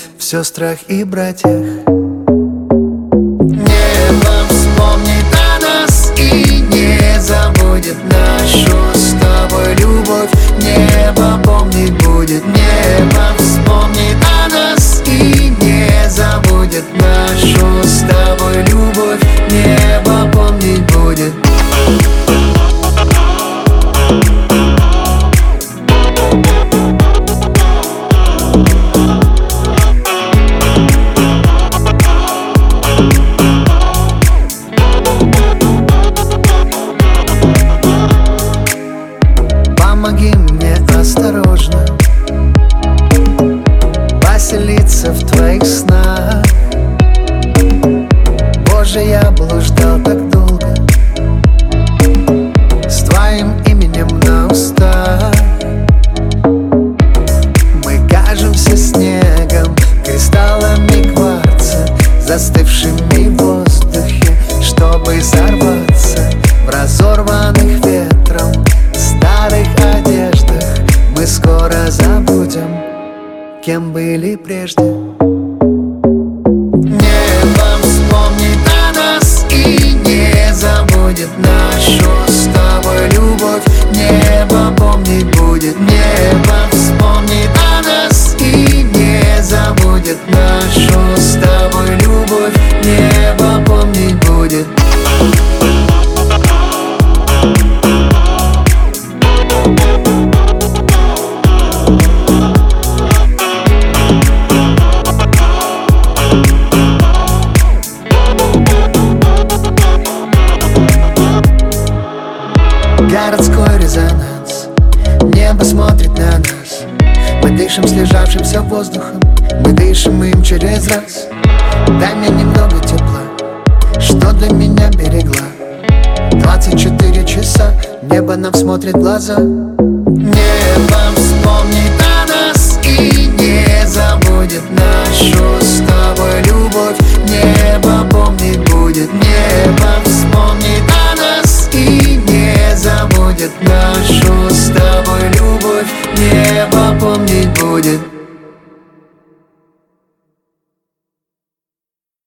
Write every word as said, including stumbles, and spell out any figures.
в сестрах и братьях. Небо вспомнит о нас и не забудет нашу с тобой любовь. Небо помнить будет, небо вспомнит о нас и не забудет нашу с тобой любовь. Небо помнить будет. Помоги мне осторожно поселиться в твоих снах. Боже, я блуждал так долго с твоим именем на устах. Мы кажемся снегом, кристаллами кварца, застывшими в воздухе, чтобы взорваться в разорванных ветром старых одеждах. Мы скоро забудем, кем были прежде. Небо вспомнит о нас и не забудет нашу с тобой любовь. Небо помнить будет, небо вспомнит о нас и не забудет нашу с тобой любовь. Небо помнить будет. Городской резонанс, небо смотрит на нас. Мы дышим слежавшимся воздухом, мы дышим им через раз. Дай мне немного тепла, что для меня берегла. Двадцать четыре часа, небо нам смотрит в глаза. Небо вспомнит о нас и не забудет нашу с тобой любовь. Небо помнить будет, небо вспомнит о нас и не забудет нашу с тобой любовь. Небо помнить будет.